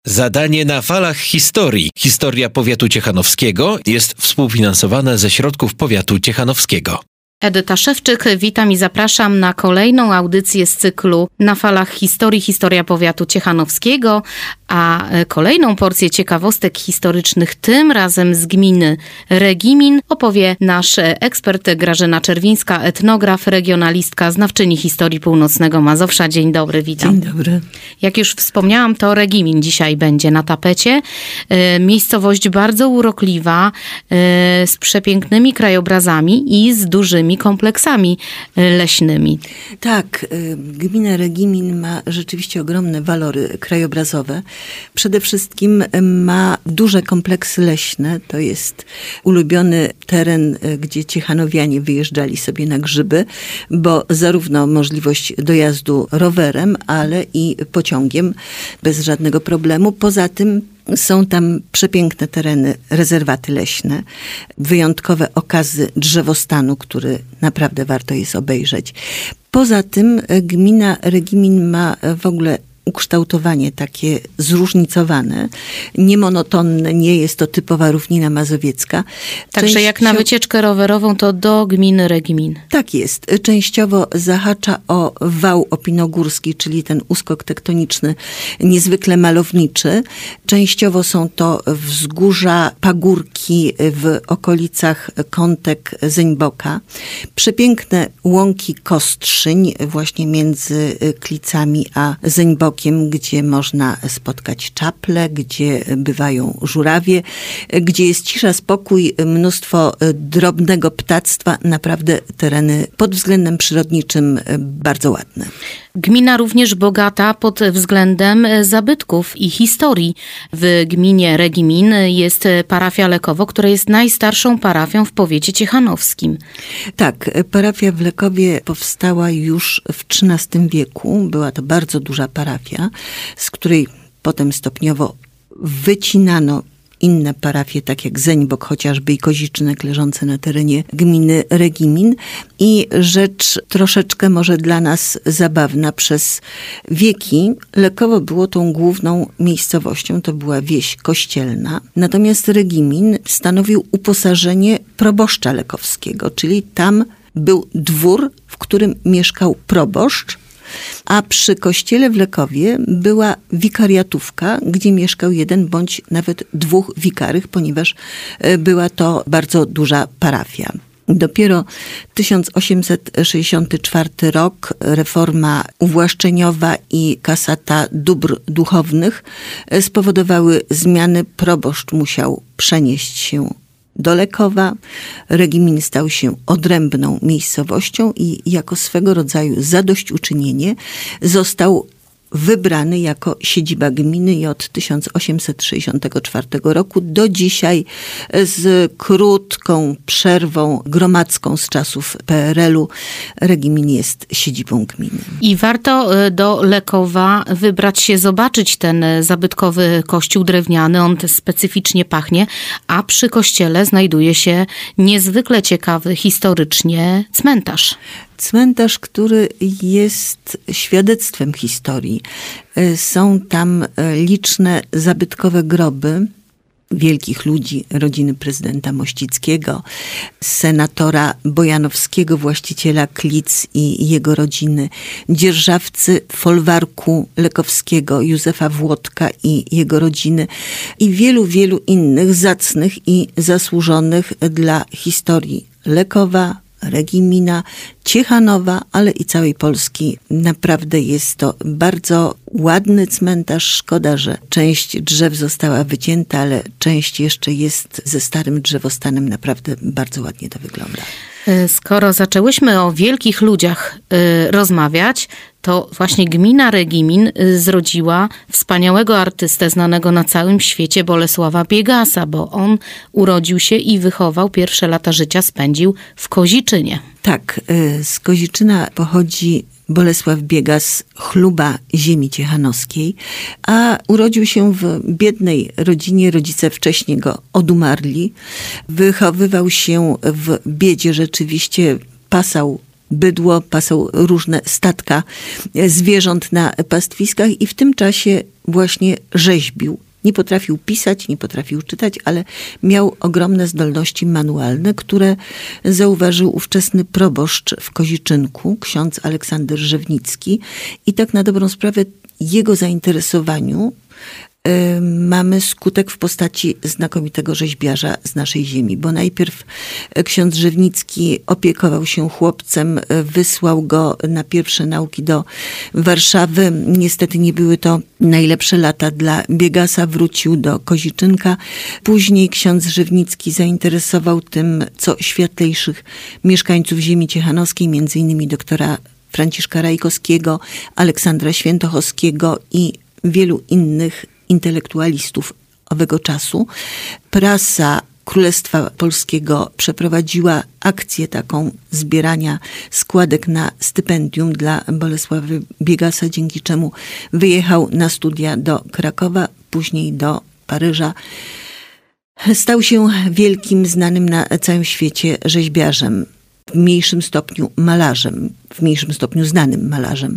Zadanie na falach historii. Historia powiatu ciechanowskiego jest współfinansowana ze środków powiatu ciechanowskiego. Edyta Szewczyk, witam i zapraszam na kolejną audycję z cyklu Na falach historii, historia powiatu ciechanowskiego, a kolejną porcję ciekawostek historycznych, tym razem z gminy Regimin, opowie nasz ekspert Grażyna Czerwińska, etnograf, regionalistka, znawczyni historii północnego Mazowsza. Dzień dobry, witam. Dzień dobry. Jak już wspomniałam, to Regimin dzisiaj będzie na tapecie. Miejscowość bardzo urokliwa, z przepięknymi krajobrazami i z dużymi kompleksami leśnymi. Tak, gmina Regimin ma rzeczywiście ogromne walory krajobrazowe. Przede wszystkim ma duże kompleksy leśne. To jest ulubiony teren, gdzie ciechanowianie wyjeżdżali sobie na grzyby, bo zarówno możliwość dojazdu rowerem, ale i pociągiem bez żadnego problemu. Poza tym są tam przepiękne tereny, rezerwaty leśne, wyjątkowe okazy drzewostanu, który naprawdę warto jest obejrzeć. Poza tym gmina Regimin ma w ogóle ukształtowanie takie zróżnicowane, niemonotonne, nie jest to typowa równina mazowiecka. Także jak na wycieczkę rowerową, to do gminy Regimin. Tak jest. Częściowo zahacza o wał opinogórski, czyli ten uskok tektoniczny, niezwykle malowniczy. Częściowo są to wzgórza, pagórki w okolicach Kątek, Zeńboka. Przepiękne łąki Kostrzyń, właśnie między Klicami a Zeńbokiem, gdzie można spotkać czaple, gdzie bywają żurawie, gdzie jest cisza, spokój, mnóstwo drobnego ptactwa. Naprawdę tereny pod względem przyrodniczym bardzo ładne. Gmina również bogata pod względem zabytków i historii. W gminie Regimin jest parafia Lekowo, która jest najstarszą parafią w powiecie ciechanowskim. Tak, parafia w Lekowie powstała już w XIII wieku. Była to bardzo duża parafia, z której potem stopniowo wycinano inne parafie, tak jak Zeńbok chociażby i Koziczynek leżące na terenie gminy Regimin. I rzecz troszeczkę może dla nas zabawna. Przez wieki Lekowo było tą główną miejscowością, to była wieś kościelna. Natomiast Regimin stanowił uposażenie proboszcza lekowskiego, czyli tam był dwór, w którym mieszkał proboszcz, a przy kościele w Lekowie była wikariatówka, gdzie mieszkał jeden bądź nawet dwóch wikarych, ponieważ była to bardzo duża parafia. Dopiero 1864 rok, reforma uwłaszczeniowa i kasata dóbr duchownych spowodowały zmiany. Proboszcz musiał przenieść się do Lekowa. Regimin stał się odrębną miejscowością i jako swego rodzaju zadośćuczynienie został wybrany jako siedziba gminy i od 1864 roku do dzisiaj z krótką przerwą gromadzką z czasów PRL-u Regimin jest siedzibą gminy. I warto do Lekowa wybrać się, zobaczyć ten zabytkowy kościół drewniany, on specyficznie pachnie, a przy kościele znajduje się niezwykle ciekawy historycznie cmentarz. Cmentarz, który jest świadectwem historii. Są tam liczne zabytkowe groby wielkich ludzi, rodziny prezydenta Mościckiego, senatora Bojanowskiego, właściciela Klic i jego rodziny, dzierżawcy folwarku lekowskiego Józefa Włodka i jego rodziny i wielu, wielu innych zacnych i zasłużonych dla historii Lekowa, Regimina, Ciechanowa, ale i całej Polski. Naprawdę jest to bardzo ładny cmentarz. Szkoda, że część drzew została wycięta, ale część jeszcze jest ze starym drzewostanem. Naprawdę bardzo ładnie to wygląda. Skoro zaczęłyśmy o wielkich ludziach rozmawiać, to właśnie gmina Regimin zrodziła wspaniałego artystę znanego na całym świecie Bolesława Biegasa, bo on urodził się i wychował, pierwsze lata życia spędził w Koziczynie. Tak, z Koziczyna pochodzi Bolesław Biegas, chluba ziemi ciechanowskiej, a urodził się w biednej rodzinie. Rodzice wcześniej go odumarli. Wychowywał się w biedzie rzeczywiście, pasał bydło, pasał różne statka zwierząt na pastwiskach i w tym czasie właśnie rzeźbił. Nie potrafił pisać, nie potrafił czytać, ale miał ogromne zdolności manualne, które zauważył ówczesny proboszcz w Koziczynku, ksiądz Aleksander Rzewnicki. I tak na dobrą sprawę jego zainteresowaniu mamy skutek w postaci znakomitego rzeźbiarza z naszej ziemi, bo najpierw ksiądz Rzewnicki opiekował się chłopcem, wysłał go na pierwsze nauki do Warszawy. Niestety nie były to najlepsze lata dla biegasa, wrócił do Koziczynka. Później ksiądz Rzewnicki zainteresował tym, co światlejszych mieszkańców ziemi ciechanowskiej, między innymi doktora Franciszka Rajkowskiego, Aleksandra Świętochowskiego i wielu innych intelektualistów owego czasu. Prasa Królestwa Polskiego przeprowadziła akcję taką zbierania składek na stypendium dla Bolesława Biegasa, dzięki czemu wyjechał na studia do Krakowa, później do Paryża. Stał się wielkim, znanym na całym świecie rzeźbiarzem, w mniejszym stopniu malarzem, w mniejszym stopniu znanym malarzem.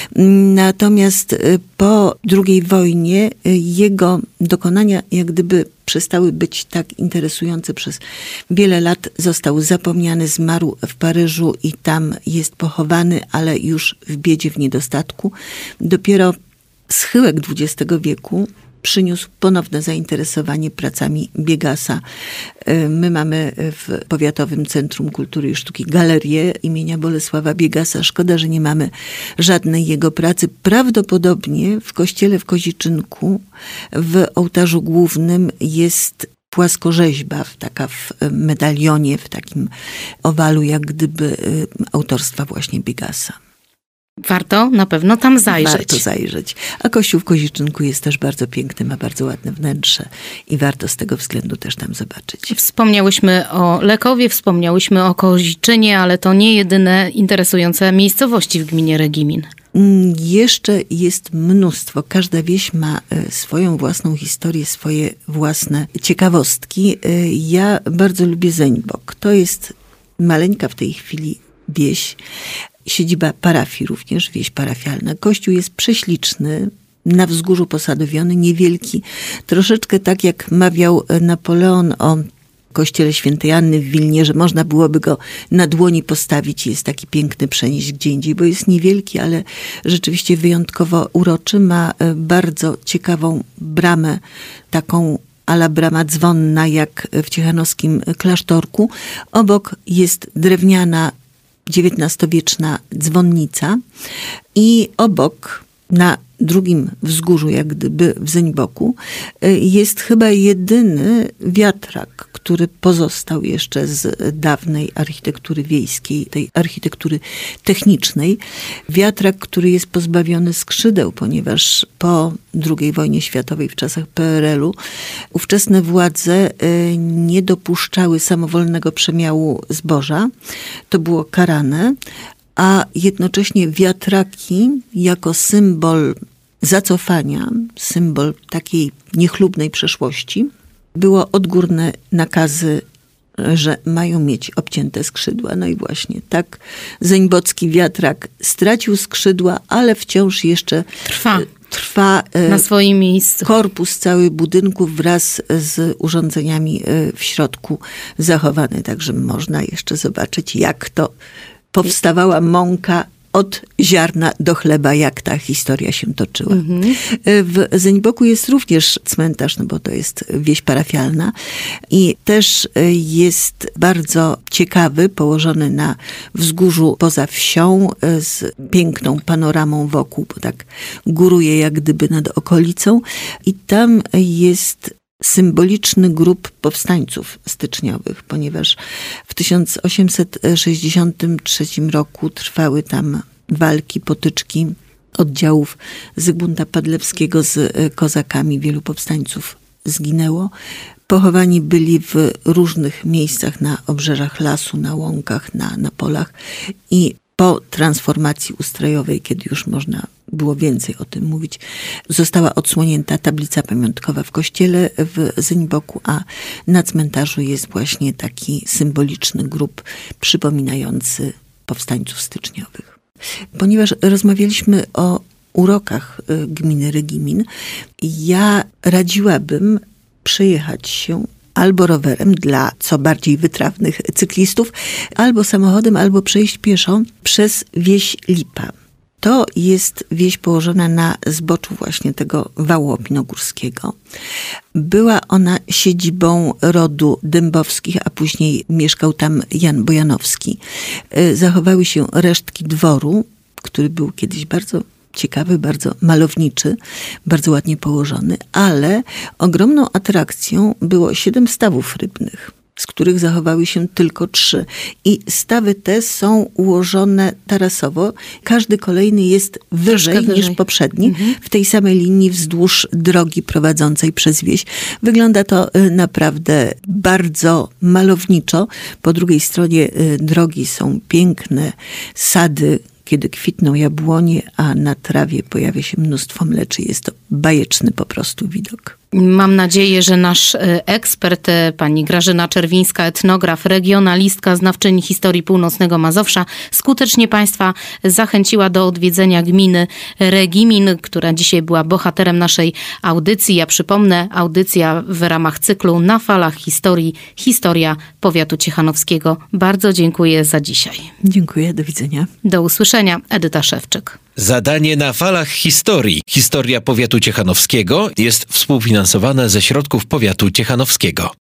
Natomiast po II wojnie jego dokonania jak gdyby przestały być tak interesujące przez wiele lat. Został zapomniany, zmarł w Paryżu i tam jest pochowany, ale już w biedzie, w niedostatku. Dopiero schyłek XX wieku przyniósł ponowne zainteresowanie pracami Biegasa. My mamy w Powiatowym Centrum Kultury i Sztuki galerię imienia Bolesława Biegasa. Szkoda, że nie mamy żadnej jego pracy. Prawdopodobnie w kościele w Koziczynku w ołtarzu głównym jest płaskorzeźba, taka w medalionie, w takim owalu, jak gdyby autorstwa właśnie Biegasa. Warto na pewno tam zajrzeć. Warto zajrzeć. A kościół w Koziczynku jest też bardzo piękny, ma bardzo ładne wnętrze i warto z tego względu też tam zobaczyć. Wspomniałyśmy o Lekowie, wspomniałyśmy o Koziczynie, ale to nie jedyne interesujące miejscowości w gminie Regimin. Jeszcze jest mnóstwo. Każda wieś ma swoją własną historię, swoje własne ciekawostki. Ja bardzo lubię Zeńbok. To jest maleńka w tej chwili wieś, siedziba parafii również, wieś parafialna. Kościół jest prześliczny, na wzgórzu posadowiony, niewielki. Troszeczkę tak jak mawiał Napoleon o kościele świętej Anny w Wilnie, że można byłoby go na dłoni postawić i jest taki piękny przenieść gdzie indziej, bo jest niewielki, ale rzeczywiście wyjątkowo uroczy. Ma bardzo ciekawą bramę, taką a la brama dzwonna, jak w ciechanowskim klasztorku. Obok jest drewniana XIX-wieczna dzwonnica i obok, na drugim wzgórzu, jak gdyby w Zeńboku, jest chyba jedyny wiatrak, który pozostał jeszcze z dawnej architektury wiejskiej, tej architektury technicznej. Wiatrak, który jest pozbawiony skrzydeł, ponieważ po II wojnie światowej, w czasach PRL-u, ówczesne władze nie dopuszczały samowolnego przemiału zboża. To było karane, a jednocześnie wiatraki jako symbol zacofania, symbol takiej niechlubnej przeszłości, było odgórne nakazy, że mają mieć obcięte skrzydła. No i właśnie tak zeńbocki wiatrak stracił skrzydła, ale wciąż jeszcze trwa na swoim miejscu. Korpus cały budynku wraz z urządzeniami w środku zachowany. Także można jeszcze zobaczyć, jak to powstawała mąka od ziarna do chleba, jak ta historia się toczyła. W Zeńboku jest również cmentarz, no bo to jest wieś parafialna i też jest bardzo ciekawy, położony na wzgórzu poza wsią z piękną panoramą wokół, bo tak góruje jak gdyby nad okolicą i tam jest symboliczny grób powstańców styczniowych, ponieważ w 1863 roku trwały tam walki, potyczki oddziałów Zygmunta Padlewskiego z kozakami. Wielu powstańców zginęło. Pochowani byli w różnych miejscach na obrzeżach lasu, na łąkach, na polach i po transformacji ustrojowej, kiedy już można było więcej o tym mówić, została odsłonięta tablica pamiątkowa w kościele w Zeńboku, a na cmentarzu jest właśnie taki symboliczny grób przypominający powstańców styczniowych. Ponieważ rozmawialiśmy o urokach gminy Regimin, ja radziłabym przejechać się albo rowerem dla co bardziej wytrawnych cyklistów, albo samochodem, albo przejść pieszo przez wieś Lipa. To jest wieś położona na zboczu właśnie tego wału opinogórskiego. Była ona siedzibą rodu Dębowskich, a później mieszkał tam Jan Bojanowski. Zachowały się resztki dworu, który był kiedyś bardzo ciekawy, bardzo malowniczy, bardzo ładnie położony, ale ogromną atrakcją było 7 stawów rybnych, z których zachowały się tylko 3. I stawy te są ułożone tarasowo. Każdy kolejny jest wyżej niż poprzedni, w tej samej linii wzdłuż drogi prowadzącej przez wieś. Wygląda to naprawdę bardzo malowniczo. Po drugiej stronie drogi są piękne sady, kiedy kwitną jabłonie, a na trawie pojawia się mnóstwo mleczy. Jest to bajeczny po prostu widok. Mam nadzieję, że nasz ekspert, pani Grażyna Czerwińska, etnograf, regionalistka, znawczyni historii północnego Mazowsza, skutecznie Państwa zachęciła do odwiedzenia gminy Regimin, która dzisiaj była bohaterem naszej audycji. Ja przypomnę, audycja w ramach cyklu Na falach historii, historia powiatu ciechanowskiego. Bardzo dziękuję za dzisiaj. Dziękuję, do widzenia. Do usłyszenia. Edyta Szewczyk. Zadanie Na falach historii, historia powiatu ciechanowskiego jest współfinansowane ze środków powiatu ciechanowskiego.